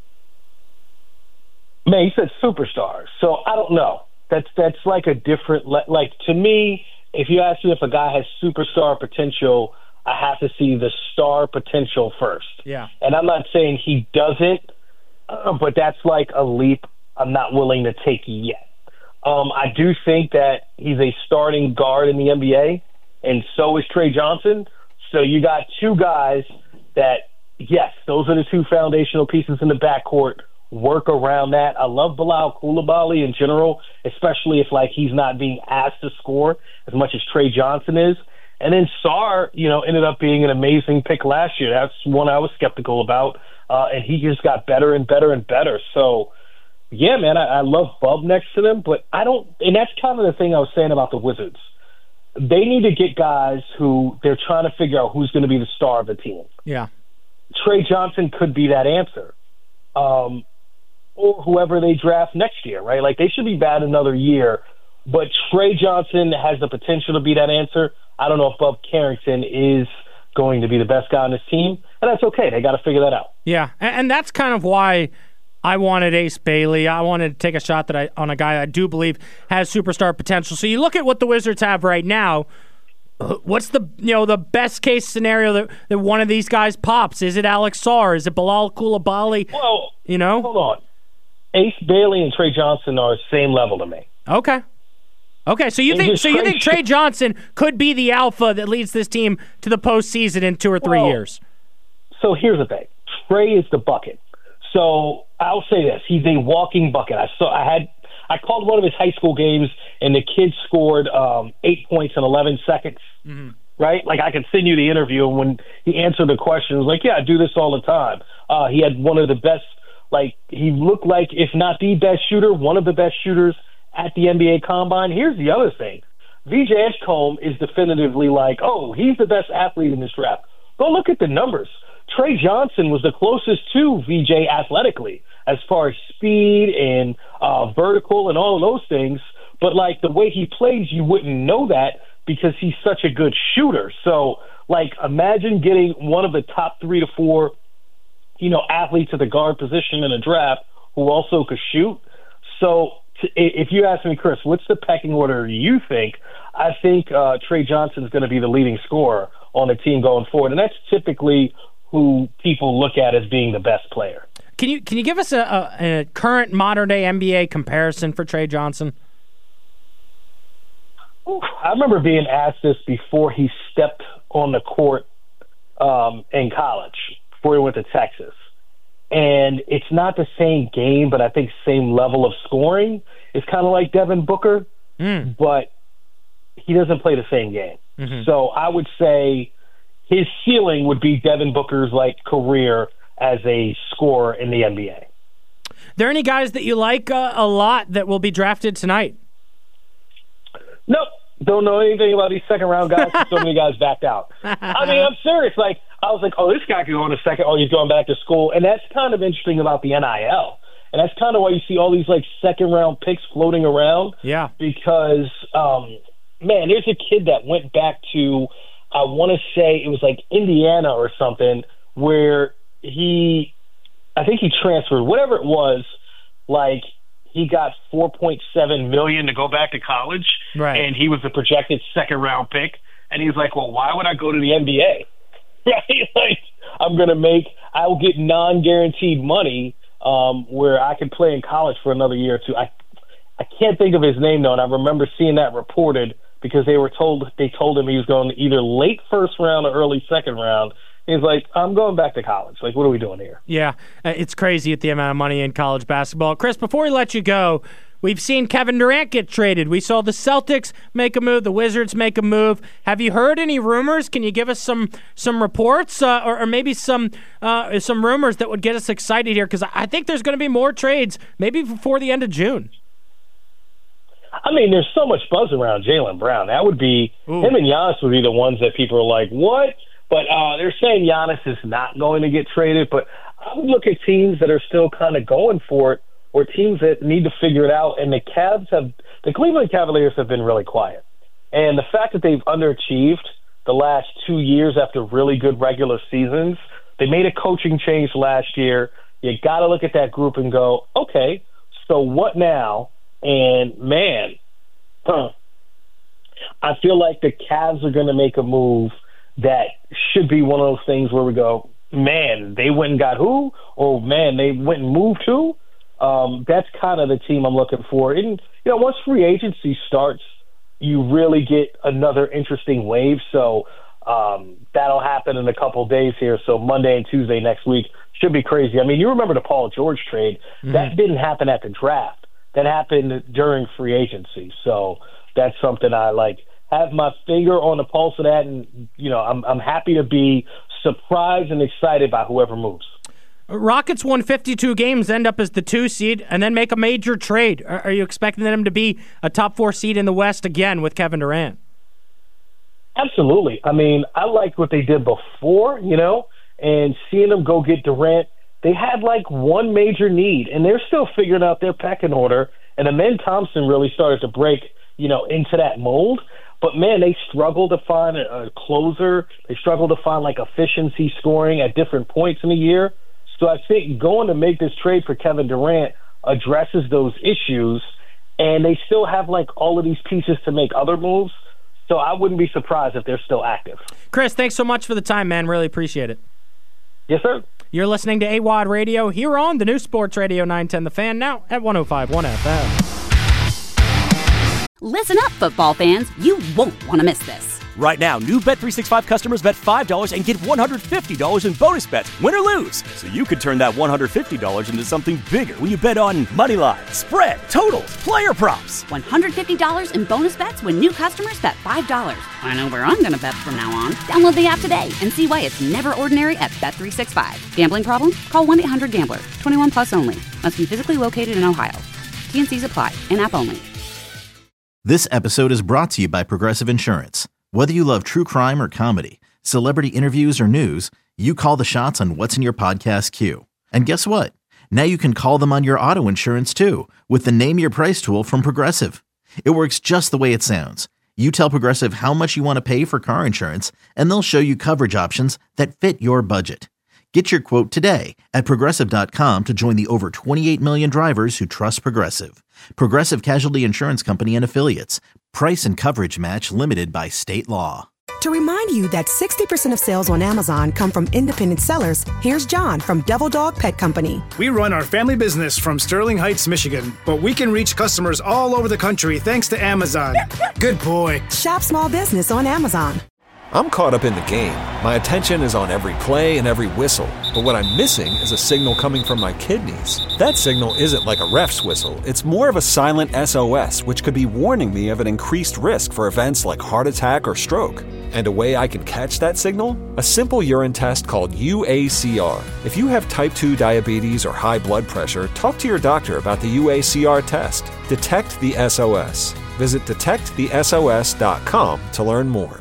Man, you said superstars, so I don't know. That's that's like a different le- like to me. If you ask me if a guy has superstar potential, I have to see the star potential first. Yeah. And I'm not saying he doesn't, uh, but that's like a leap I'm not willing to take yet. Um, I do think that he's a starting guard in the N B A, and so is Trey Johnson. So you got two guys that, yes, those are the two foundational pieces in the backcourt. Work around that. I love Bilal Coulibaly in general, especially if like he's not being asked to score as much as Trey Johnson is. And then Sarr, you know, ended up being an amazing pick last year. That's one I was skeptical about, uh, and he just got better and better and better. So, yeah, man, I, I love Bub next to them, but I don't – and that's kind of the thing I was saying about the Wizards. They need to get guys who they're trying to figure out who's going to be the star of the team. Yeah. Trey Johnson could be that answer. Um, or whoever they draft next year, right? Like, they should be bad another year, but Trey Johnson has the potential to be that answer. I don't know if Bub Carrington is going to be the best guy on this team, and that's okay. They got to figure that out. Yeah, and that's kind of why I wanted Ace Bailey. I wanted to take a shot that I on a guy I do believe has superstar potential. So you look at what the Wizards have right now. What's the you know the best case scenario that, that one of these guys pops? Is it Alex Sarr? Is it Bilal Coulibaly? Well, you know, hold on. Ace Bailey and Trey Johnson are the same level to me. Okay. Okay, so you and think so you Trey think Trey Johnson could be the alpha that leads this team to the postseason in two or three well, years? So here's the thing: Trey is the bucket. So I'll say this: he's a walking bucket. I saw. I had. I called one of his high school games, and the kid scored um, eight points in eleven seconds. Mm-hmm. Right? Like I could send you the interview, and when he answered the question, he was like, "Yeah, I do this all the time." Uh, he had one of the best. Like he looked like, if not the best shooter, one of the best shooters at the N B A Combine. Here's the other thing. V J Edgecombe is definitively like, oh, he's the best athlete in this draft. Go look at the numbers. Trey Johnson was the closest to V J athletically as far as speed and uh, vertical and all of those things. But, like, the way he plays, you wouldn't know that because he's such a good shooter. So, like, imagine getting one of the top three to four, you know, athletes at the guard position in a draft who also could shoot. So, if you ask me, Chris, what's the pecking order you think? I think uh, Trey Johnson is going to be the leading scorer on the team going forward, and that's typically who people look at as being the best player. Can you can you give us a, a, a current modern-day N B A comparison for Trey Johnson? I remember being asked this before he stepped on the court um, in college, before he went to Texas. And it's not the same game, but I think same level of scoring. It's kind of like Devin Booker, mm. but he doesn't play the same game. Mm-hmm. So I would say his ceiling would be Devin Booker's like career as a scorer in the N B A. There any guys that you like uh, a lot that will be drafted tonight? Nope. Don't know anything about these second round guys. So many guys backed out. I mean, I'm serious. Like, I was like, oh, this guy could go in a second. Oh, he's going back to school. And that's kind of interesting about the N I L. And that's kind of why you see all these, like, second-round picks floating around. Yeah. Because, um, man, there's a kid that went back to, I want to say it was, like, Indiana or something, where he, I think he transferred, whatever it was, like, he got four point seven million dollars to go back to college. Right. And he was the projected second-round pick. And he's like, well, why would I go to the N B A? Right? Like, I'm going to make, I will get non-guaranteed money um, where I can play in college for another year or two. I, I can't think of his name, though, and I remember seeing that reported because they were told, they told him he was going either late first round or early second round. He's like, I'm going back to college. Like, what are we doing here? Yeah, it's crazy at the amount of money in college basketball. Chris, before we let you go, We've seen Kevin Durant get traded. We saw the Celtics make a move, the Wizards make a move. Have you heard any rumors? Can you give us some some reports uh, or, or maybe some uh, some rumors that would get us excited here? Because I think there's going to be more trades maybe before the end of June. I mean, there's so much buzz around Jaylen Brown. That would be Ooh. him and Giannis would be the ones that people are like, what? But uh, they're saying Giannis is not going to get traded. But I would look at teams that are still kind of going for it, or teams that need to figure it out. And the Cavs have, the Cleveland Cavaliers have been really quiet. And the fact that they've underachieved the last two years after really good regular seasons, they made a coaching change last year. You got to look at that group and go, okay, so what now? And, man, huh, I feel like the Cavs are going to make a move that should be one of those things where we go, man, they went and got who? Or, man, they went and moved who? Um, that's kind of the team I'm looking for. And, you know, once free agency starts, you really get another interesting wave. So um, that'll happen in a couple of days here. So Monday and Tuesday next week should be crazy. I mean, you remember the Paul George trade. Mm-hmm. That didn't happen at the draft. That happened during free agency. So that's something I like have my finger on the pulse of that. And, you know, I'm I'm happy to be surprised and excited by whoever moves. Rockets won fifty-two games, end up as the two seed, and then make a major trade. Are, are you expecting them to be a top four seed in the West again with Kevin Durant? Absolutely. I mean, I liked what they did before, you know, and seeing them go get Durant. They had like one major need, and they're still figuring out their pecking order. And Amen Thompson really started to break, you know, into that mold. But, man, they struggle to find a, a closer. They struggle to find, like, efficiency scoring at different points in the year. So I think going to make this trade for Kevin Durant addresses those issues, and they still have, like, all of these pieces to make other moves. So I wouldn't be surprised if they're still active. Chris, thanks so much for the time, man. Really appreciate it. Yes, sir. You're listening to A W O D Radio here on the new Sports Radio nine ten The Fan, now at one oh five point one F M. Listen up, football fans. You won't want to miss this. Right now, new Bet three sixty-five customers bet five dollars and get one hundred fifty dollars in bonus bets, win or lose. So you could turn that one hundred fifty dollars into something bigger when you bet on money line, spread, totals, player props. one hundred fifty dollars in bonus bets when new customers bet five dollars. I know where I'm going to bet from now on. Download the app today and see why it's never ordinary at Bet three sixty-five. Gambling problem? Call one eight hundred gambler. twenty-one plus only. Must be physically located in Ohio. T N Cs apply. In-app only. This episode is brought to you by Progressive Insurance. Whether you love true crime or comedy, celebrity interviews or news, you call the shots on what's in your podcast queue. And guess what? Now you can call them on your auto insurance too with the Name Your Price tool from Progressive. It works just the way it sounds. You tell Progressive how much you want to pay for car insurance, and they'll show you coverage options that fit your budget. Get your quote today at Progressive dot com to join the over twenty-eight million drivers who trust Progressive. Progressive Casualty Insurance Company and Affiliates. Price and coverage match limited by state law. To remind you that sixty percent of sales on Amazon come from independent sellers, here's John from Devil Dog Pet Company. We run our family business from Sterling Heights, Michigan, but we can reach customers all over the country thanks to Amazon. Good boy. Shop small business on Amazon. I'm caught up in the game. My attention is on every play and every whistle. But what I'm missing is a signal coming from my kidneys. That signal isn't like a ref's whistle. It's more of a silent S O S, which could be warning me of an increased risk for events like heart attack or stroke. And a way I can catch that signal? A simple urine test called U A C R. If you have type two diabetes or high blood pressure, talk to your doctor about the U A C R test. Detect the S O S. Visit detect the S O S dot com to learn more.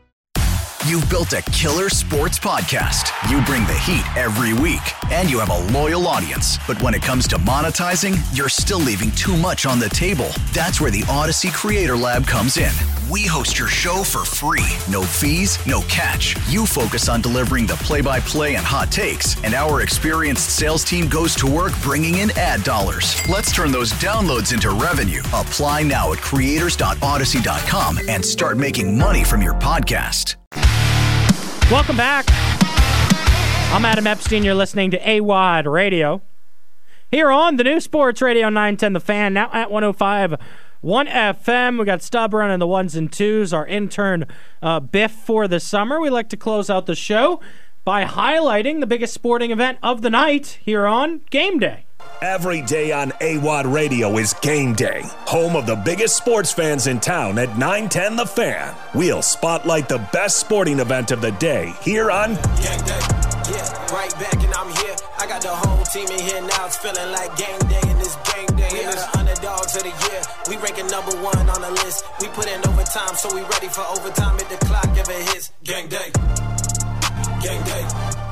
You've built a killer sports podcast. You bring the heat every week, and you have a loyal audience. But when it comes to monetizing, you're still leaving too much on the table. That's where the Odyssey Creator Lab comes in. We host your show for free. No fees, no catch. You focus on delivering the play-by-play and hot takes, and our experienced sales team goes to work bringing in ad dollars. Let's turn those downloads into revenue. Apply now at creators dot odyssey dot com and start making money from your podcast. Welcome back. I'm Adam Epstein. You're listening to A W O D Radio. Here on the new Sports Radio nine ten The Fan, now at one oh five point one F M. We got Stubb running the ones and twos, our intern uh, Biff for the summer. We like to close out the show by highlighting the biggest sporting event of the night here on Game Day. Every day on A W O D Radio is game day. Home of the biggest sports fans in town at nine ten The Fan. We'll spotlight the best sporting event of the day here on Game Day. Yeah, right back and I'm here. I got the whole team in here now. It's feeling like game day and it's game day. We are the underdogs of the year. We ranking number one on the list. We put in overtime, so we ready for overtime if the clock ever hits. Game day. Game day.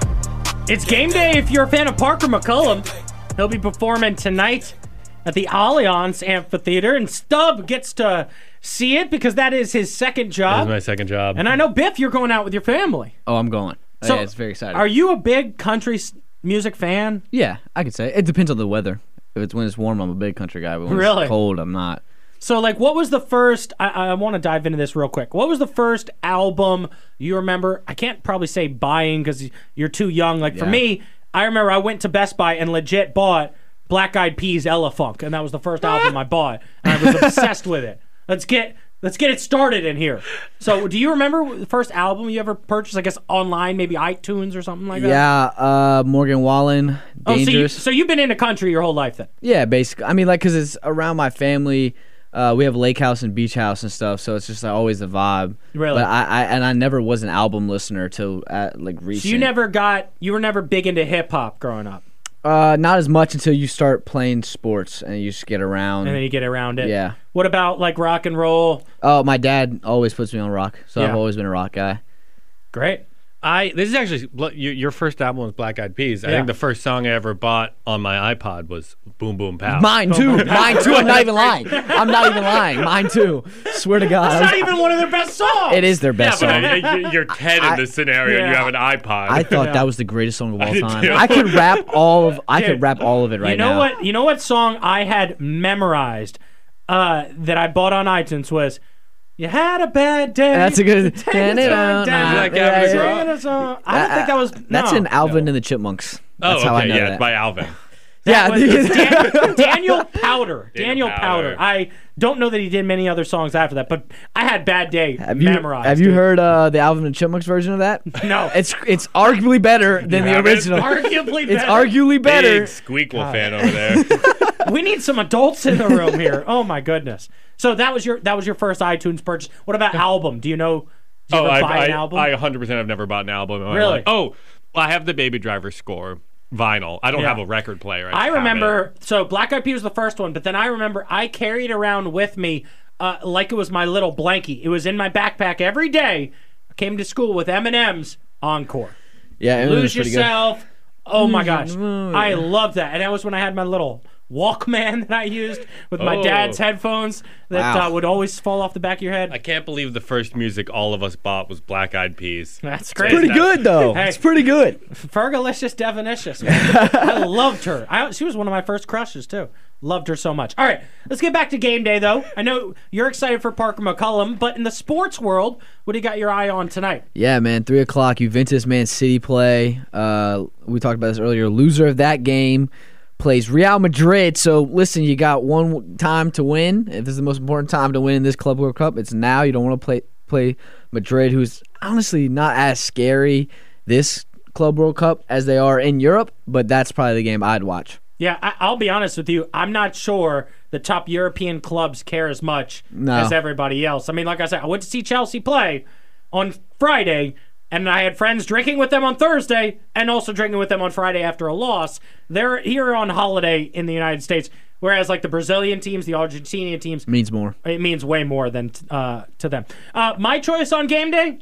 It's game day if you're a fan of Parker McCollum. He'll be performing tonight at the Allianz Amphitheater, and Stubb gets to see it because that is his second job. That is my second job. And I know, Biff, you're going out with your family. Oh, I'm going. So, yeah, it's very exciting. Are you a big country music fan? Yeah, I could say. It depends on the weather. If it's when it's warm, I'm a big country guy, but when Really? it's cold, I'm not. So, like, what was the first... I, I want to dive into this real quick. What was the first album you remember? I can't probably say buying because you're too young. Like, for Yeah. me, I remember I went to Best Buy and legit bought Black Eyed Peas Ella Funk, and that was the first album I bought, and I was obsessed with it. Let's get let's get it started in here. So, do you remember the first album you ever purchased? I guess online, maybe iTunes or something like that. Yeah, uh, Morgan Wallen, Oh, so, you, Dangerous. so you've been into country your whole life then? Yeah, basically. I mean, like, because it's around my family. Uh, we have lake house and beach house and stuff, so it's just like, always a vibe. Really? But I, I and I never was an album listener till uh, like recent. So you never got you were never big into hip hop growing up, Uh, not as much until you start playing sports and you just get around. and then you get around it. Yeah. What about like rock and roll? Oh, my dad always puts me on rock, so Yeah. I've always been a rock guy. Great. I this is actually your your first album was Black Eyed Peas. I Yeah. think the first song I ever bought on my iPod was Boom Boom Pow. Mine too. Mine too. I'm not even lying. I'm not even lying. Mine too. Swear to God. That's not even one of their best songs. It is their best Yeah, song. but you- you're ten in this scenario and you Yeah. have an iPod. I thought that was the greatest song of all I did time. too. I could rap all of. I Dude, could rap all of it right you know now. what? You know what song I had memorized uh, that I bought on iTunes was "You Had a Bad Day." That's a good. Take your time down. Is that Gavin Sing DeGraw? a song. I don't think that was. That's no. in Alvin and the Chipmunks. That's oh, how I okay, know yeah, that. it's by Alvin. Yeah, That was- it's Dan- Daniel Powder. Daniel Daniel Powder. Powder. I don't know that he did many other songs after that, but I had "Bad Day" Have you memorized. have you dude. heard uh, the Alvin and the Chipmunks version of that? No. It's it's arguably better than the haven't? original. Arguably It's better. arguably better. Big Squeakle fan over there. We need some adults in the room here. Oh my goodness. So that was your that was your first iTunes purchase. What about album? Do you know? Did you oh, ever I, buy I, an album? I one hundred percent have never bought an album. in my Really? life. Oh, well, I have the Baby Driver score vinyl. I don't Yeah. have a record player. I, I just have remember. So Black Eyed Peas was the first one, but then I remember I carried around with me uh, like it was my little blankie. It was in my backpack every day. I came to school with M and M's Encore. Yeah, it was Lose pretty Yourself. Oh my Lose gosh, Yourself. I love that, and that was when I had my little Walkman that I used with my Oh. dad's headphones that Wow. uh, would always fall off the back of your head. I can't believe the first music all of us bought was Black Eyed Peas. That's great. Pretty good though. Hey. It's pretty good. Fergalicious Devinicious. Man. I loved her. I, she was one of my first crushes, too. Loved her so much. All right, let's get back to game day, though. I know you're excited for Parker McCollum, but in the sports world, what do you got your eye on tonight? Yeah, man. Three o'clock. Juventus Man City play. Uh, we talked about this earlier. Loser of that game plays Real Madrid. So listen, you got one time to win. If this is the most important time to win in this Club World Cup, it's now. You don't want to play play Madrid, who's honestly not as scary this Club World Cup as they are in Europe. But that's probably the game I'd watch. Yeah, I, I'll be honest with you. I'm not sure the top European clubs care as much No. as everybody else. I mean, like I said, I went to see Chelsea play on Friday, and I had friends drinking with them on Thursday and also drinking with them on Friday after a loss. They're here on holiday in the United States, whereas like the Brazilian teams, the Argentinian teams, Means more. it means way more than uh, to them. Uh, my choice on game day,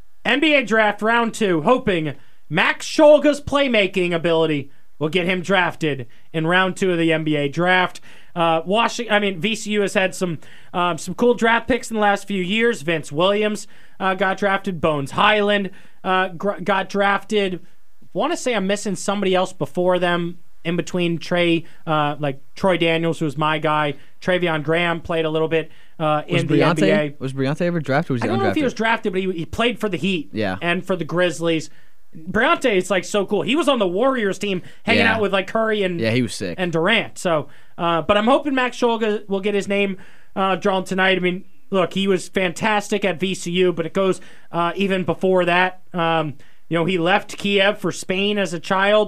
N B A draft round two, hoping Max Scholga's playmaking ability will get him drafted in round two of the N B A draft. Uh, Washington, I mean, V C U has had some um, some cool draft picks in the last few years. Vince Williams uh, got drafted. Bones Highland uh, gr- got drafted. Want to say I'm missing somebody else before them in between Trey, uh, like Troy Daniels, who was my guy. Travion Graham played a little bit uh, in the N B A. Was Briante ever drafted? Or was he I don't know if he undrafted? was drafted, but he, he played for the Heat Yeah. and for the Grizzlies. Briante is like so cool. He was on the Warriors team hanging Yeah. out with like Curry and Yeah, he was sick. and Durant. So, uh, but I'm hoping Max Scholga will get his name uh, drawn tonight. I mean, look, he was fantastic at V C U, but it goes uh, even before that. Um, you know, he left Kiev for Spain as a child,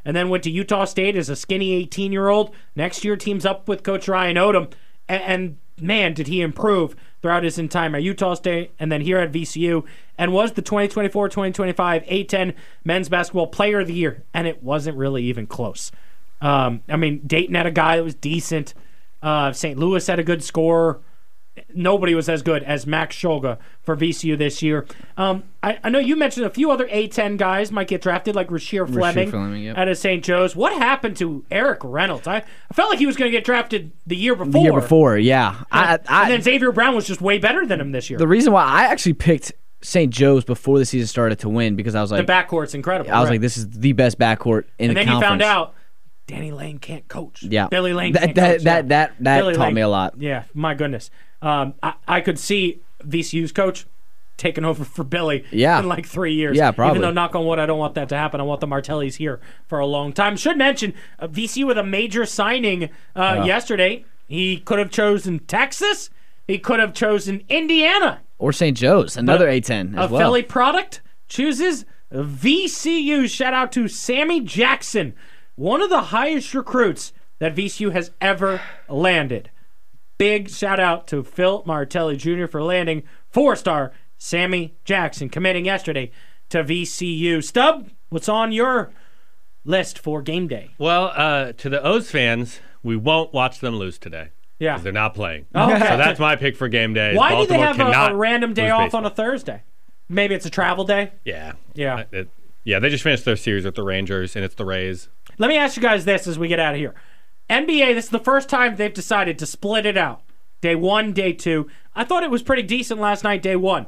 and then went to Utah State as a skinny eighteen-year-old. Next year, teams up with Coach Ryan Odom, and, and man, did he improve throughout his time at Utah State and then here at V C U, and was the twenty twenty-four twenty twenty-five A ten Men's Basketball Player of the Year, and it wasn't really even close. Um, I mean, Dayton had a guy that was decent. Uh, Saint Louis had a good scorer. Nobody was as good as Max Shulga for V C U this year. Um, I, I know you mentioned a few other A ten guys might get drafted, like Rasheer Fleming, Fleming yep. out of Saint Joe's. What happened to Eric Reynolds? I, I felt like he was going to get drafted the year before. The year before, yeah. And, I, I, and then Xavier Brown was just way better than him this year. The reason why I actually picked Saint Joe's before the season started to win, because I was like, the backcourt's incredible. I was right. like, this is the best backcourt in and the conference. And then you found out Danny Lane can't coach. Yeah, Billy Lane that can't that, coach. That yeah. that that Billy taught Lane. me a lot. Yeah, my goodness. Um, I, I could see V C U's coach taking over for Billy yeah. in like three years. Yeah, probably. Even though, knock on wood, I don't want that to happen. I want the Martellis here for a long time. Should mention, uh, V C U with a major signing uh, uh, yesterday. He could have chosen Texas. He could have chosen Indiana. Or Saint Joe's, another A ten as a well. A Philly product chooses V C U. Shout out to Sammy Jackson, one of the highest recruits that V C U has ever landed. Big shout out to Phil Martelli Junior for landing four-star Sammy Jackson, committing yesterday to V C U. Stub, what's on your list for game day? Well, uh, to the O's fans, we won't watch them lose today. Yeah. Because they're not playing. Oh, okay. So that's my pick for game day. Why Baltimore do they have a, a random day off baseball. on a Thursday? Maybe it's a travel day? Yeah. Yeah. It, yeah, they just finished their series with the Rangers, and it's the Rays. Let me ask you guys this as we get out of here. N B A, this is the first time they've decided to split it out. Day one, day two. I thought it was pretty decent last night, day one.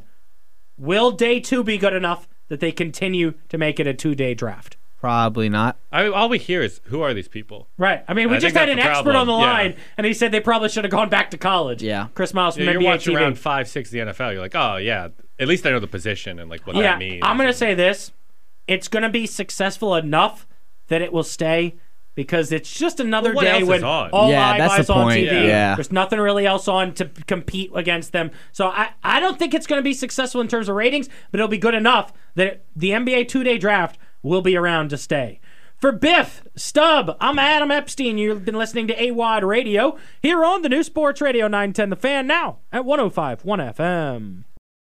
Will day two be good enough that they continue to make it a two-day draft? Probably not. I mean, all we hear is, who are these people? Right. I mean, we I just think had that's an the expert problem. on the line, Yeah. and he said they probably should have gone back to college. Yeah. Chris Miles from Yeah, N B A you're watching T V. around five, six of the N F L. You're like, oh, yeah, at least I know the position and like what yeah, that means. I'm going to say this. It's going to be successful enough that it will stay, because it's just another Well, what day else when is on? all Yeah, live that's eyes the on point. T V. Yeah. There's nothing really else on to p- compete against them. So I, I don't think it's going to be successful in terms of ratings, but it'll be good enough that it, the N B A two-day draft will be around to stay. For Biff, Stub, I'm Adam Epstein. You've been listening to A W O D Radio here on the new Sports Radio nine ten The Fan, now at one oh five point one F M.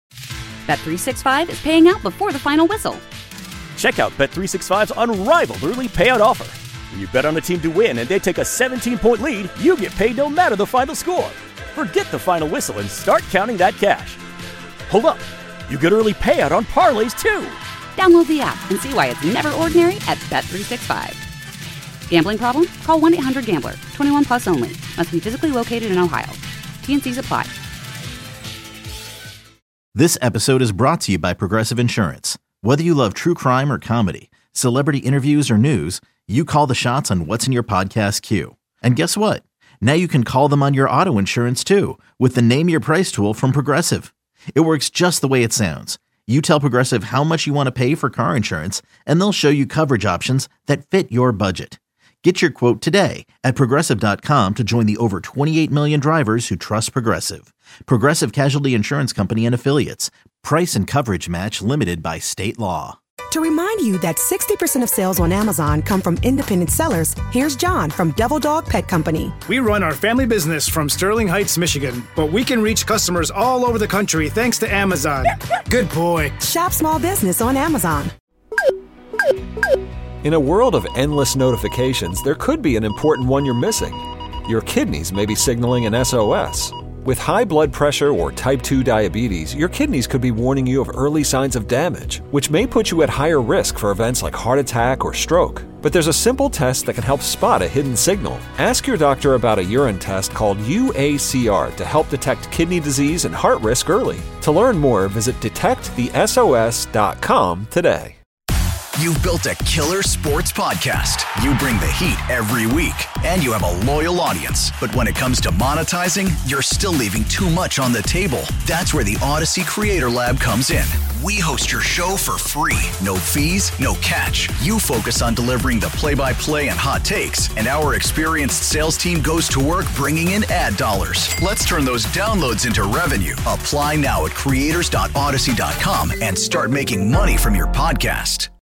Bet three sixty-five is paying out before the final whistle. Check out Bet three sixty-five's unrivaled early payout offer. When you bet on a team to win and they take a seventeen-point lead, you get paid no matter the final score. Forget the final whistle and start counting that cash. Hold up. You get early payout on parlays, too. Download the app and see why it's never ordinary at Bet three sixty-five. Gambling problem? Call one eight hundred gambler. twenty-one plus only. Must be physically located in Ohio. T N Cs apply. This episode is brought to you by Progressive Insurance. Whether you love true crime or comedy, celebrity interviews or news, you call the shots on what's in your podcast queue. And guess what? Now you can call them on your auto insurance too with the Name Your Price tool from Progressive. It works just the way it sounds. You tell Progressive how much you want to pay for car insurance, and they'll show you coverage options that fit your budget. Get your quote today at Progressive dot com to join the over twenty-eight million drivers who trust Progressive. Progressive Casualty Insurance Company and Affiliates. Price and coverage match limited by state law. To remind you that sixty percent of sales on Amazon come from independent sellers, here's John from Devil Dog Pet Company. We run our family business from Sterling Heights, Michigan, but we can reach customers all over the country thanks to Amazon. Good boy. Shop small business on Amazon. In a world of endless notifications, there could be an important one you're missing. Your kidneys may be signaling an S O S. With high blood pressure or type two diabetes, your kidneys could be warning you of early signs of damage, which may put you at higher risk for events like heart attack or stroke. But there's a simple test that can help spot a hidden signal. Ask your doctor about a urine test called U A C R to help detect kidney disease and heart risk early. To learn more, visit detect the S O S dot com today. You've built a killer sports podcast. You bring the heat every week, and you have a loyal audience. But when it comes to monetizing, you're still leaving too much on the table. That's where the Odyssey Creator Lab comes in. We host your show for free. No fees, no catch. You focus on delivering the play-by-play and hot takes, and our experienced sales team goes to work bringing in ad dollars. Let's turn those downloads into revenue. Apply now at creators dot odyssey dot com and start making money from your podcast.